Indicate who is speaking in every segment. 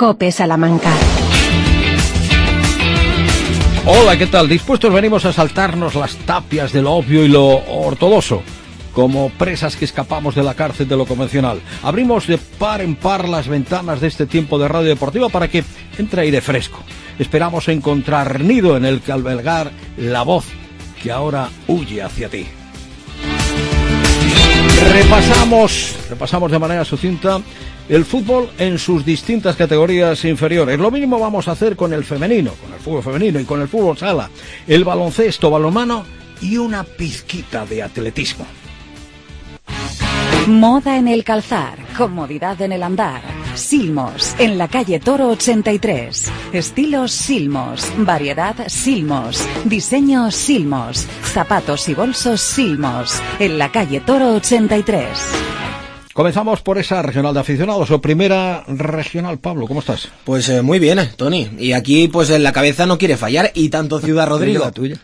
Speaker 1: COPE Salamanca.
Speaker 2: Hola, ¿qué tal? Dispuestos venimos a saltarnos las tapias de lo obvio y lo ortodoxo, como presas que escapamos de la cárcel de lo convencional. Abrimos de par en par las ventanas de este tiempo de radio deportiva para que entre aire fresco. Esperamos encontrar nido en el que albergar la voz que ahora huye hacia ti. Repasamos de manera sucinta el fútbol en sus distintas categorías inferiores. Lo mismo vamos a hacer con el femenino, con el fútbol femenino y con el fútbol sala, el baloncesto, balonmano y una pizquita de atletismo.
Speaker 1: Moda en el calzar, comodidad en el andar. Silmos, en la calle Toro 83. Estilos Silmos, variedad Silmos, diseño Silmos, zapatos y bolsos Silmos, en la calle Toro 83.
Speaker 2: Comenzamos por esa regional de aficionados, o primera regional. Pablo, ¿cómo estás?
Speaker 3: Pues muy bien, Tony. Y aquí, pues en la cabeza no quiere fallar, y tanto Ciudad Rodrigo.
Speaker 2: La tuya.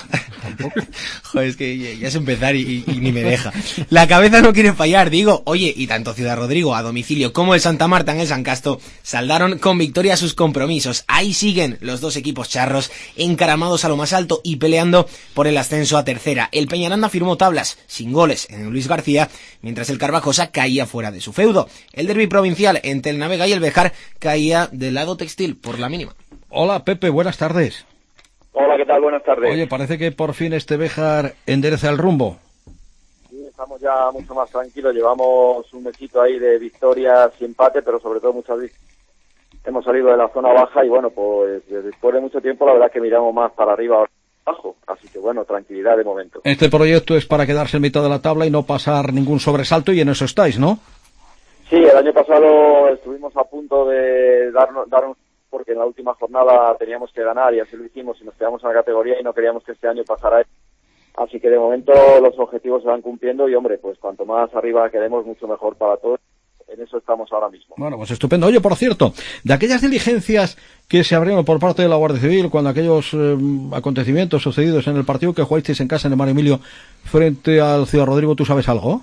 Speaker 3: Joder, es que ya es empezar y ni me deja. La cabeza no quiere fallar, digo. Oye, y tanto Ciudad Rodrigo a domicilio como el Santa Marta en el San Casto saldaron con victoria sus compromisos. Ahí siguen los dos equipos charros, encaramados a lo más alto y peleando por el ascenso a tercera. El Peñaranda firmó tablas sin goles en Luis García, mientras el Carvajosa caía fuera de su feudo. El derbi provincial entre el Navega y el Béjar caía del lado textil por la mínima.
Speaker 2: Hola, Pepe, buenas tardes.
Speaker 4: Hola, ¿qué tal? Buenas tardes.
Speaker 2: Oye, parece que por fin este Béjar endereza el rumbo.
Speaker 4: Sí, estamos ya mucho más tranquilos. Llevamos un mesito ahí de victorias y empate, pero sobre todo muchas veces hemos salido de la zona baja y bueno, pues después de mucho tiempo la verdad es que miramos más para arriba o abajo. Así que bueno, tranquilidad de momento.
Speaker 2: Este proyecto es para quedarse en mitad de la tabla y no pasar ningún sobresalto, y en eso estáis, ¿no?
Speaker 4: Sí, el año pasado estuvimos a punto de darnos porque en la última jornada teníamos que ganar y así lo hicimos y nos quedamos en la categoría y no queríamos que este año pasara eso. Así que de momento los objetivos se van cumpliendo y hombre, pues cuanto más arriba quedemos mucho mejor para todos. En eso estamos ahora mismo.
Speaker 2: Bueno, pues estupendo. Oye, por cierto, de aquellas diligencias que se abrieron por parte de la Guardia Civil cuando aquellos acontecimientos sucedidos en el partido que jugasteis en casa en el Mar Emilio frente al Ciudad Rodrigo, ¿tú sabes algo?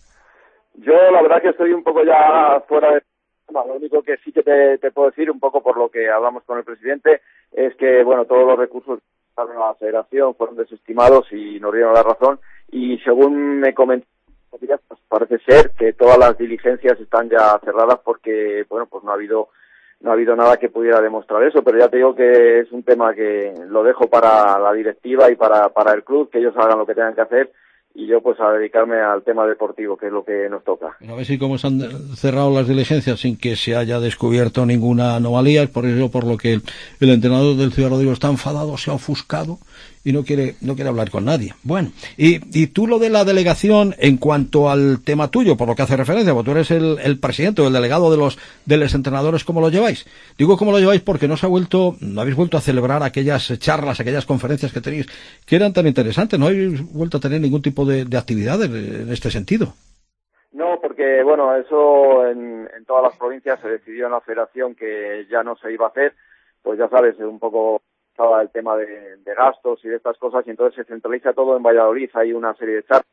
Speaker 4: Yo la verdad que estoy un poco ya fuera de... Lo único que sí que te puedo decir, un poco por lo que hablamos con el presidente, es que bueno, todos los recursos de la federación fueron desestimados y nos dieron la razón, y según me comentó, pues parece ser que todas las diligencias están ya cerradas porque bueno, pues no ha habido nada que pudiera demostrar eso, pero ya te digo que es un tema que lo dejo para la directiva y para el club, que ellos hagan lo que tengan que hacer, y yo pues a dedicarme al tema deportivo, que es lo que nos toca.
Speaker 2: A ver si cómo se han cerrado las diligencias sin que se haya descubierto ninguna anomalía. Es por eso por lo que el entrenador del Ciudad Rodrigo está enfadado, se ha ofuscado y no quiere hablar con nadie. Bueno, y tú lo de la delegación, en cuanto al tema tuyo, por lo que hace referencia, porque tú eres el presidente o el delegado de los entrenadores, ¿cómo lo lleváis? Digo cómo lo lleváis porque no habéis vuelto a celebrar aquellas charlas, aquellas conferencias que tenéis, que eran tan interesantes. No habéis vuelto a tener ningún tipo de actividad en este sentido.
Speaker 4: No, porque bueno, eso en todas las provincias se decidió en la federación que ya no se iba a hacer, pues ya sabes, un poco estaba el tema de gastos y de estas cosas, y entonces se centraliza todo en Valladolid. Hay una serie de charlas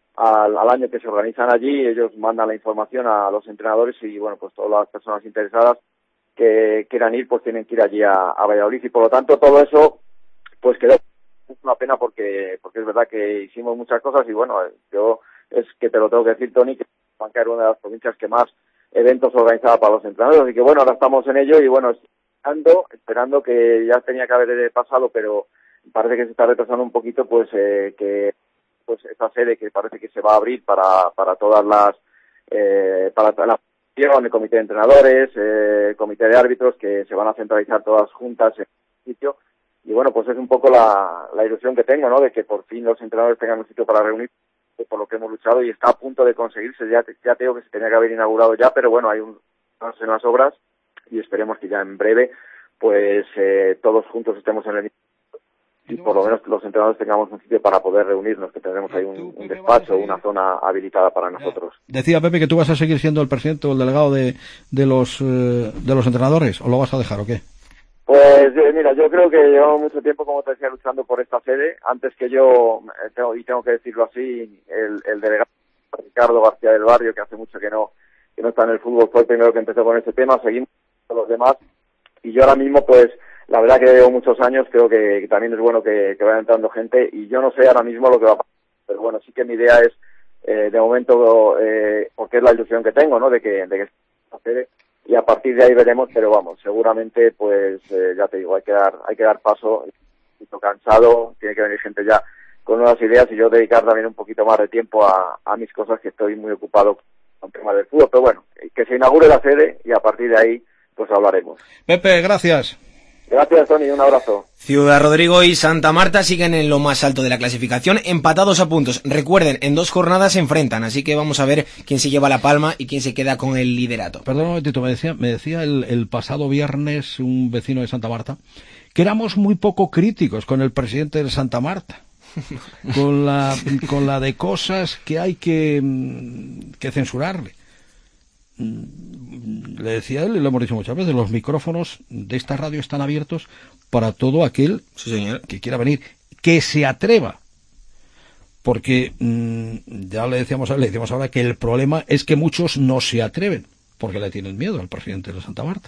Speaker 4: al año que se organizan allí, ellos mandan la información a los entrenadores y bueno, pues todas las personas interesadas que quieran ir pues tienen que ir allí a Valladolid, y por lo tanto todo eso pues quedó una pena porque es verdad que hicimos muchas cosas y bueno, yo es que te lo tengo que decir, Tony, que Salamanca era una de las provincias que más eventos organizaba para los entrenadores, así que bueno, ahora estamos en ello y bueno, esperando que ya tenía que haber pasado, pero parece que se está retrasando un poquito, pues que pues esta sede que parece que se va a abrir para todas las para la el comité de entrenadores, comité de árbitros, que se van a centralizar todas juntas en un sitio. Y bueno, pues es un poco la ilusión que tengo, ¿no? De que por fin los entrenadores tengan un sitio para reunir, por lo que hemos luchado, y está a punto de conseguirse. Ya te digo que se tenía que haber inaugurado ya, pero bueno, hay en las obras y esperemos que ya en breve pues todos juntos estemos en el mismo y por lo menos los entrenadores tengamos un sitio para poder reunirnos, que tendremos ahí un despacho, una zona habilitada para nosotros.
Speaker 2: Decía Pepe que tú vas a seguir siendo el presidente o el delegado de los entrenadores, ¿o lo vas a dejar o qué?
Speaker 4: Pues mira, yo creo que llevamos mucho tiempo, como te decía, luchando por esta sede. Antes que yo, tengo que decirlo así, el delegado Ricardo García del Barrio, que hace mucho que no está en el fútbol, fue el primero que empezó con este tema. Seguimos los demás. Y yo ahora mismo, pues, la verdad que llevo muchos años, creo que también es bueno que vaya entrando gente, y yo no sé ahora mismo lo que va a pasar, pero bueno, sí que mi idea es, de momento, porque es la ilusión que tengo, ¿no?, de que se, y a partir de ahí veremos, pero vamos, seguramente, pues, ya te digo, hay que dar paso, estoy cansado, tiene que venir gente ya con nuevas ideas, y yo dedicar también un poquito más de tiempo a mis cosas, que estoy muy ocupado con temas del fútbol, pero bueno, que se inaugure la sede, y a partir de ahí, pues hablaremos.
Speaker 2: Pepe, gracias.
Speaker 4: Gracias, Tony, un abrazo.
Speaker 3: Ciudad Rodrigo y Santa Marta siguen en lo más alto de la clasificación, empatados a puntos. Recuerden, en 2 jornadas se enfrentan, así que vamos a ver quién se lleva la palma y quién se queda con el liderato.
Speaker 2: Perdón un momentito, me decía el pasado viernes un vecino de Santa Marta que éramos muy poco críticos con el presidente de Santa Marta, con la de cosas que hay que censurarle. Le decía él, y lo hemos dicho muchas veces, los micrófonos de esta radio están abiertos para todo aquel,
Speaker 3: sí, señor,
Speaker 2: que quiera venir, que se atreva, porque ya le decíamos ahora que el problema es que muchos no se atreven porque le tienen miedo al presidente de Santa Marta.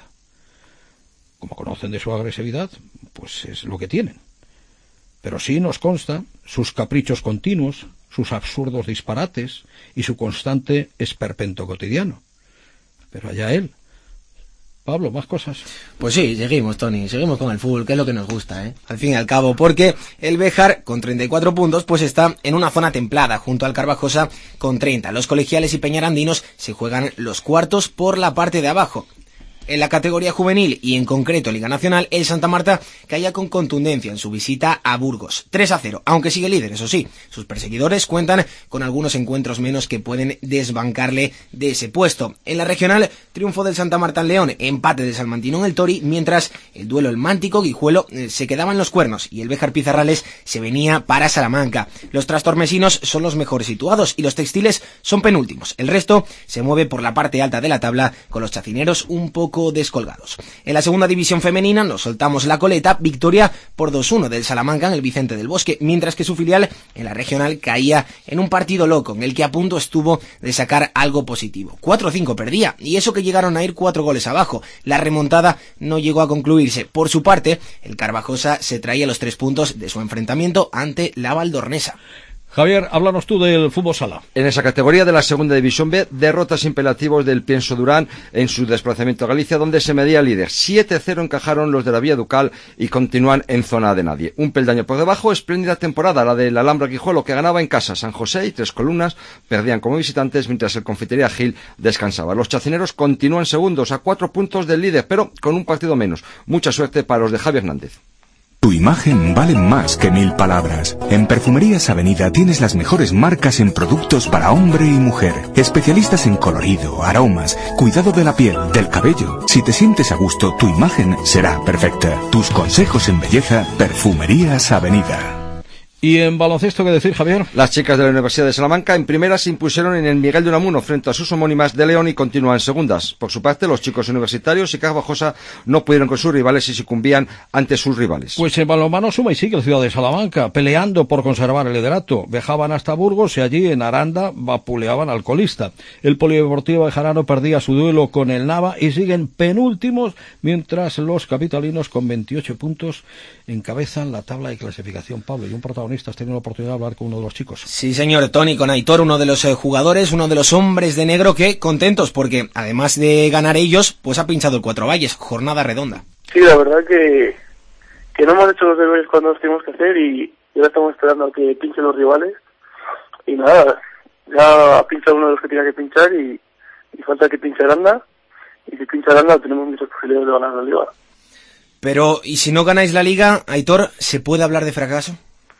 Speaker 2: Como conocen de su agresividad, pues es lo que tienen. Pero sí nos consta sus caprichos continuos, sus absurdos disparates y su constante esperpento cotidiano. Pero allá él. Pablo, más cosas.
Speaker 3: Pues sí, seguimos, Tony, seguimos con el fútbol, que es lo que nos gusta, al fin y al cabo, porque el Béjar, con 34 puntos, pues está en una zona templada, junto al Carvajosa con 30. Los colegiales y peñarandinos se juegan los cuartos por la parte de abajo. En la categoría juvenil y en concreto Liga Nacional, el Santa Marta caía con contundencia en su visita a Burgos. 3-0, aunque sigue líder, eso sí. Sus perseguidores cuentan con algunos encuentros menos que pueden desbancarle de ese puesto. En la regional, triunfo del Santa Marta en León, empate del Salmantino en el Tori, mientras el duelo el Mántico-Guijuelo se quedaba en los cuernos y el Béjar Pizarrales se venía para Salamanca. Los trastormesinos son los mejores situados y los textiles son penúltimos. El resto se mueve por la parte alta de la tabla con los chacineros un poco descolgados. En la segunda división femenina nos soltamos la coleta, victoria por 2-1 del Salamanca en el Vicente del Bosque, mientras que su filial en la regional caía en un partido loco en el que a punto estuvo de sacar algo positivo. 4-5 perdía, y eso que llegaron a ir 4 goles abajo. La remontada no llegó a concluirse. Por su parte, el Carvajosa se traía los 3 puntos de su enfrentamiento ante la Valdornesa.
Speaker 2: Javier, háblanos tú del fútbol sala.
Speaker 5: En esa categoría de la segunda división B, derrotas imperativos del Pienso Durán en su desplazamiento a Galicia, donde se medía líder. 7-0 encajaron los de la Vía Ducal y continúan en zona de nadie. Un peldaño por debajo, espléndida temporada, la del Alhambra Guijuelo, que ganaba en casa. San José y Tres Columnas perdían como visitantes, mientras el Confitería Gil descansaba. Los chacineros continúan segundos, a 4 puntos del líder, pero con un partido menos. Mucha suerte para los de Javi Hernández.
Speaker 6: Tu imagen vale más que 1000 palabras. En Perfumerías Avenida tienes las mejores marcas en productos para hombre y mujer. Especialistas en colorido, aromas, cuidado de la piel, del cabello. Si te sientes a gusto, tu imagen será perfecta. Tus consejos en belleza, Perfumerías Avenida.
Speaker 2: ¿Y en baloncesto qué decir, Javier?
Speaker 5: Las chicas de la Universidad de Salamanca en primera se impusieron en el Miguel de Unamuno frente a sus homónimas de León y continúan segundas. Por su parte, los chicos universitarios y Carvajosa no pudieron con sus rivales y sucumbían ante sus rivales.
Speaker 2: Pues en balonmano suma y sigue el Ciudad de Salamanca, peleando por conservar el liderato. Viajaban hasta Burgos y allí en Aranda vapuleaban al colista. El Polideportivo Bejarano perdía su duelo con el Nava y siguen penúltimos, mientras los capitalinos con 28 puntos encabezan la tabla de clasificación. Pablo, y un protagonista, has tenido la oportunidad de hablar con uno de los chicos.
Speaker 3: Sí, señor, Tony, con Aitor, uno de los jugadores, uno de los hombres de negro, que contentos porque además de ganar ellos, pues ha pinchado el Cuatro Valles, jornada redonda.
Speaker 7: Sí, la verdad que no hemos hecho los deberes cuando los tenemos que hacer y ahora estamos esperando a que pinchen los rivales y nada, ya ha pinchado uno de los que tenía que pinchar y falta que pinche Aranda, y si pincha Aranda tenemos muchas posibilidades de ganar la liga.
Speaker 3: Pero, ¿y si no ganáis la liga, Aitor, se puede hablar de fracaso?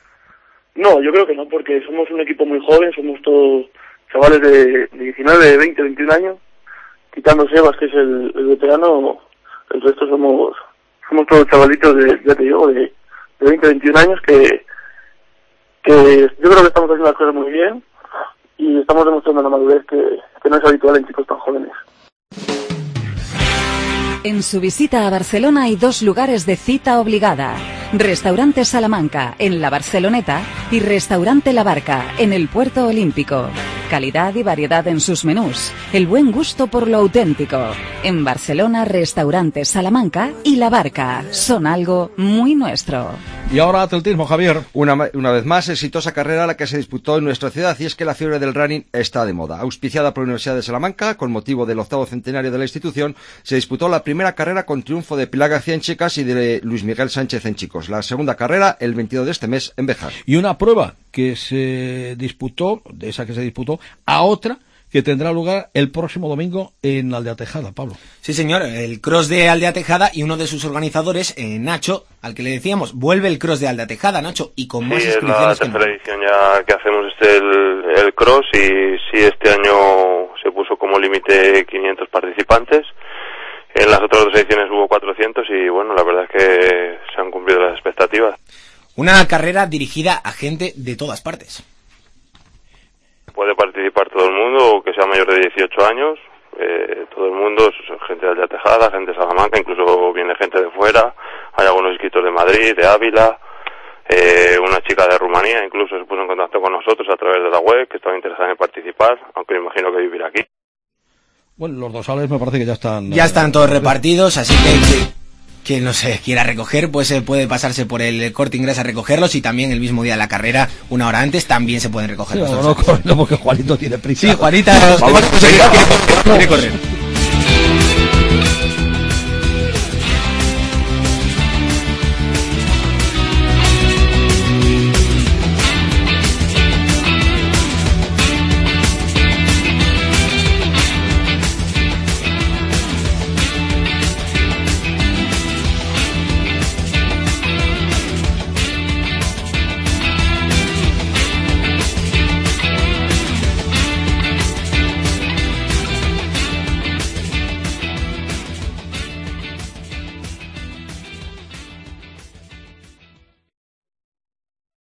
Speaker 7: No, yo creo que no, porque somos un equipo muy joven, somos todos chavales de 19, 20, 21 años, quitando Sebas, que es el veterano, el resto somos todos chavalitos ya te digo, de 20, 21 años que yo creo que estamos haciendo las cosas muy bien y estamos demostrando la madurez que no es habitual en chicos tan jóvenes.
Speaker 1: En su visita a Barcelona hay 2 lugares de cita obligada. Restaurante Salamanca, en la Barceloneta, y Restaurante La Barca, en el Puerto Olímpico. Calidad y variedad en sus menús. El buen gusto por lo auténtico. En Barcelona, restaurantes Salamanca y La Barca son algo muy nuestro.
Speaker 2: Y ahora atletismo, Javier.
Speaker 5: Una vez más, exitosa carrera la que se disputó en nuestra ciudad, y es que la fiebre del running está de moda. Auspiciada por la Universidad de Salamanca, con motivo del 8º centenario de la institución, se disputó la primera carrera con triunfo de Pilar García en chicas y de Luis Miguel Sánchez en chicos. La segunda carrera, el 22 de este mes, en Béjar.
Speaker 2: Y una prueba que se disputó, de esa que se disputó, a otra que tendrá lugar el próximo domingo en Aldea Tejada, Pablo.
Speaker 3: Sí, señor, el cross de Aldea Tejada, y uno de sus organizadores, Nacho, al que le decíamos, vuelve el cross de Aldea Tejada, Nacho, y con más inscripciones.
Speaker 8: Sí, es la tercera edición ya que hacemos el cross, y sí, este año se puso como límite 500 participantes. En las otras 2 ediciones hubo 400 y bueno, la verdad es que se han cumplido las expectativas.
Speaker 3: Una carrera dirigida a gente de todas partes.
Speaker 8: Puede participar todo el mundo, que sea mayor de 18 años, todo el mundo, gente de Aldea Tejada, gente de Salamanca, incluso viene gente de fuera, hay algunos inscritos de Madrid, de Ávila, una chica de Rumanía incluso se puso en contacto con nosotros a través de la web, que estaba interesada en participar, aunque me imagino que vivirá aquí.
Speaker 2: Bueno, los dorsales me parece que ya están...
Speaker 3: Ya están todos repartidos, así que quien no se quiera recoger, pues puede pasarse por el Corte Inglés a recogerlos, y también el mismo día de la carrera, una hora antes, también se pueden recoger los dorsales.
Speaker 2: No, porque Juanito tiene prisa.
Speaker 3: Sí, Juanita, quiere correr.